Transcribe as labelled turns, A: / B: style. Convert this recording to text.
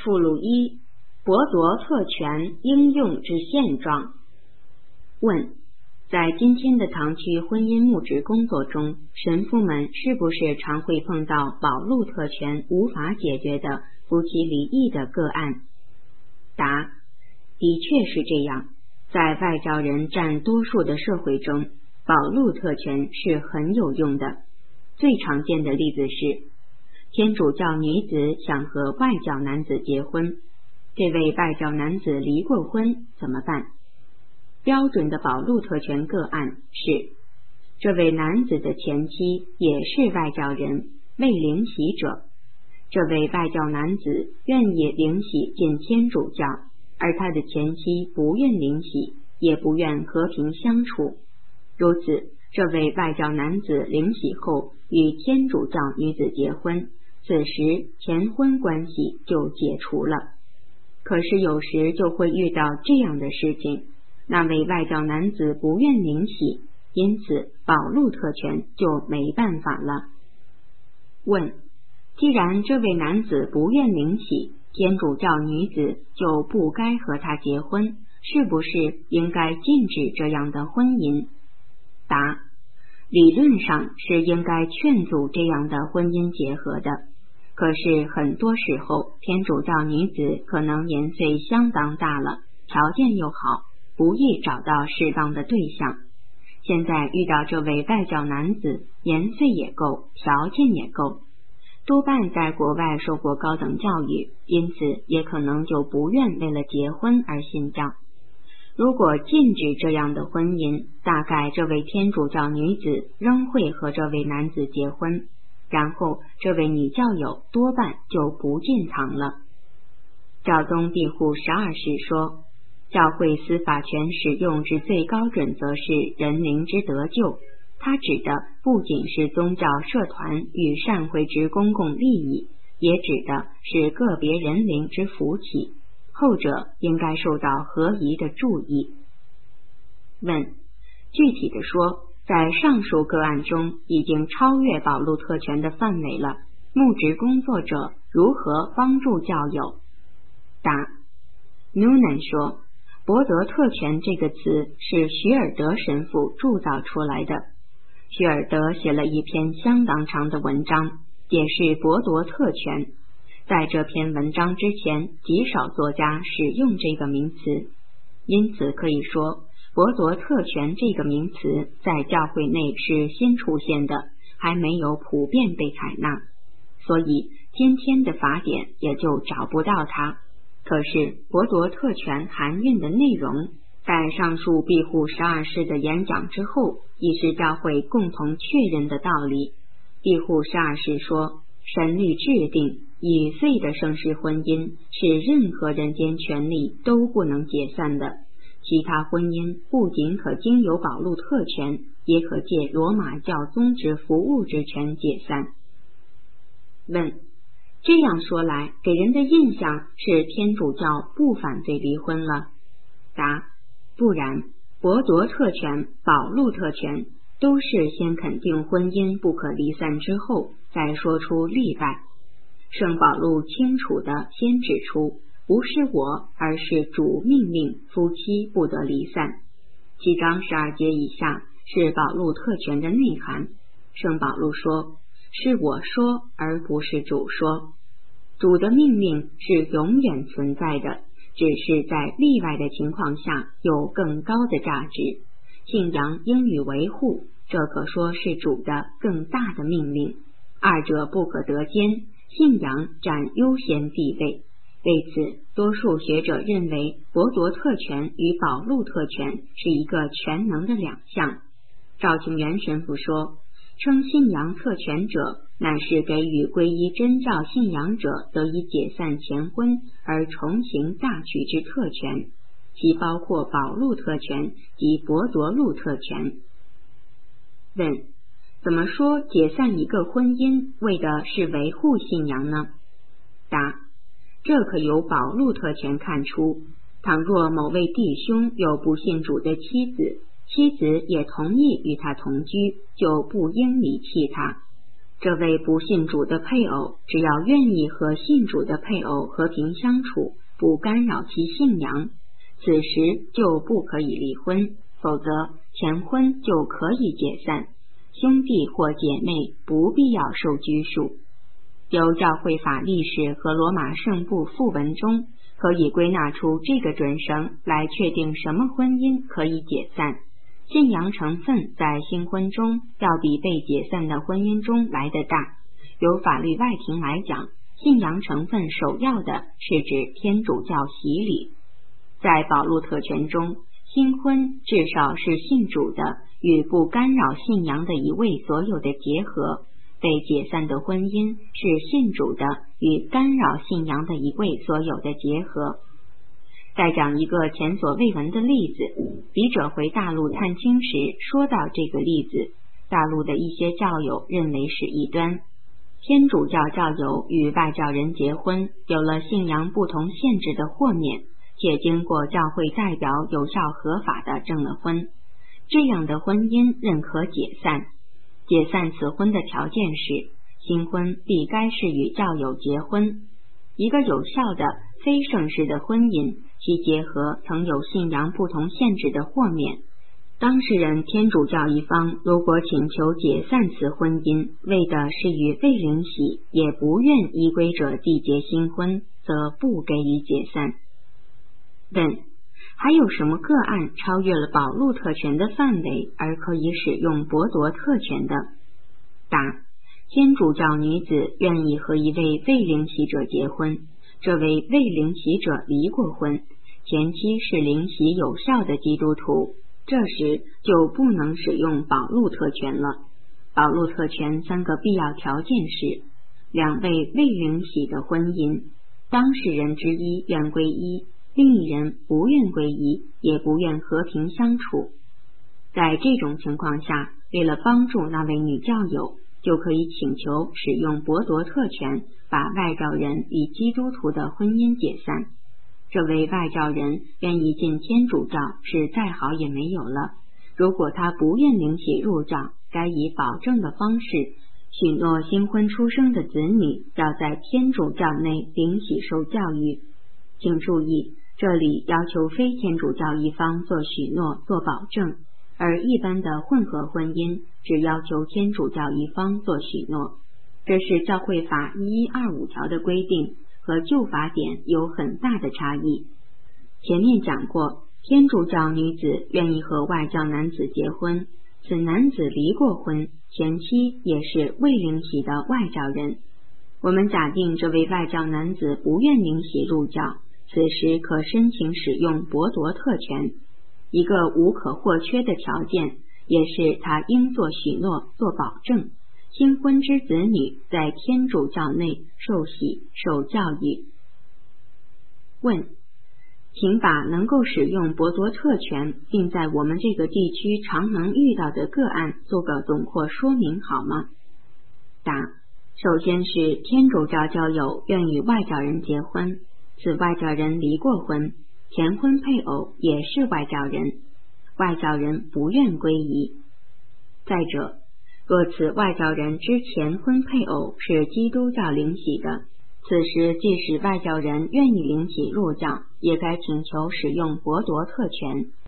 A: 附录一：剥夺特权应用之现状。问：在今天的堂区婚姻牧职工作中，神父们是不是常会碰到保禄特权无法解决的夫妻离异的个案？答：的确是这样。在外教人占多数的社会中，保禄特权是很有用的。最常见的例子是，天主教女子想和外教男子结婚，这位外教男子离过婚，怎么办？标准的保禄特权个案是，这位男子的前妻也是外教人，为领洗者。这位外教男子愿意领洗进天主教，而他的前妻不愿领洗，也不愿和平相处。如此，这位外教男子领洗后与天主教女子结婚，此时前婚关系就解除了。可是有时就会遇到这样的事情，那位外教男子不愿领洗，因此保禄特权就没办法了。问：既然这位男子不愿领洗，天主教女子就不该和他结婚，是不是应该禁止这样的婚姻？答：理论上是应该劝阻这样的婚姻结合的，可是很多时候天主教女子可能年岁相当大了，条件又好，不易找到适当的对象。现在遇到这位外教男子，年岁也够，条件也够，多半在国外受过高等教育，因此也可能就不愿为了结婚而信教。如果禁止这样的婚姻，大概这位天主教女子仍会和这位男子结婚，然后这位女教友多半就不进堂了。教宗庇护12世说，教会司法权使用之最高准则是人灵之得救，它指的不仅是宗教社团与善会之公共利益，也指的是个别人灵之福祉，后者应该受到合宜的注意。问：具体的说，在上述个案中已经超越保禄特权的范围了，牧职工作者如何帮助教友？答： Noonan 说，博得特权这个词是许尔德神父铸造出来的。许尔德写了一篇相当长的文章，解释博得特权。在这篇文章之前，极少作家使用这个名词，因此可以说，博得特权这个名词在教会内是新出现的，还没有普遍被采纳，所以今天的法典也就找不到它。可是博得特权含蕴的内容，在上述庇护12世的演讲之后，已是教会共同确认的道理。庇护12世说，神律制定已废的圣事婚姻是任何人间权利都不能解散的，其他婚姻不仅可经由保禄特权，也可借罗马教宗之服务之权解散。问：这样说来，给人的印象是天主教不反对离婚了？答：不然，博得特权、保禄特权都是先肯定婚姻不可离散之后，再说出例外。圣保禄清楚地先指出，不是我，而是主命令夫妻不得离散。7章12节以下是保禄特权的内涵。圣保禄说，是我说，而不是主说。主的命令是永远存在的，只是在例外的情况下有更高的价值。信仰应予维护，这可说是主的更大的命令，二者不可得兼，信仰占优先地位。为此，多数学者认为博得特权与保禄特权是一个全能的两项。赵庆元神父说，称信仰特权者，乃是给予皈依真教信仰者得以解散前婚而重行大娶之特权，其包括保禄特权及博得禄特权。问：怎么说解散一个婚姻为的是维护信仰呢？答：这可由保禄特权看出。倘若某位弟兄有不信主的妻子，妻子也同意与他同居，就不应离弃他。 这位不信主的配偶只要愿意和信主的配偶和平相处，不干扰其信仰，此时就不可以离婚，否则前婚就可以解散，兄弟或姐妹不必要受拘束。由教会法历史和罗马圣部附文中可以归纳出这个准绳来确定什么婚姻可以解散。信仰成分在新婚中要比被解散的婚姻中来得大。由法律外庭来讲，信仰成分首要的是指天主教洗礼。在保禄特权中，新婚至少是信主的与不干扰信仰的一位所有的结合，被解散的婚姻是信主的与干扰信仰的一位所有的结合。再讲一个前所未闻的例子，笔者回大陆探亲时说到这个例子，大陆的一些教友认为是异端。天主教教友与外教人结婚，有了信仰不同限制的豁免，且经过教会代表有效合法的证了婚，这样的婚姻认可解散。解散此婚的条件是，新婚必该是与教友结婚。一个有效的非正式的婚姻，其结合曾有信仰不同限制的豁免。当事人天主教一方如果请求解散此婚姻，为的是与未领洗也不愿依归者缔结新婚，则不给予解散。问：还有什么个案超越了保禄特权的范围而可以使用剥夺特权的？答：天主教女子愿意和一位未领洗者结婚，这位未领洗者离过婚，前妻是领洗有效的基督徒，这时就不能使用保禄特权了。保禄特权3个必要条件是：两位未领洗的婚姻，当事人之一愿归依，另一人不愿归依，也不愿和平相处。在这种情况下，为了帮助那位女教友，就可以请求使用剥夺特权，把外教人与基督徒的婚姻解散。这位外教人愿意进天主教是再好也没有了，如果他不愿领洗入教，该以保证的方式许诺新婚出生的子女要在天主教内领洗受教育。请注意，这里要求非天主教一方做许诺做保证，而一般的混合婚姻只要求天主教一方做许诺。这是教会法1125条的规定，和旧法典有很大的差异。前面讲过，天主教女子愿意和外教男子结婚，此男子离过婚，前妻也是未领洗的外教人。我们假定这位外教男子不愿领洗入教，此时可申请使用剥夺特权。一个无可或缺的条件，也是他应做许诺做保证，新婚之子女在天主教内受洗受教育。问：请把能够使用剥夺特权并在我们这个地区常能遇到的个案做个总括说明好吗？答：首先是天主教教友愿与外教人结婚，此外教人离过婚，前婚配偶也是外教人，外教人不愿归依。再者，若此外教人之前婚配偶是基督教领洗的，此时即使外教人愿意领洗入教，也该请求使用剥夺特权。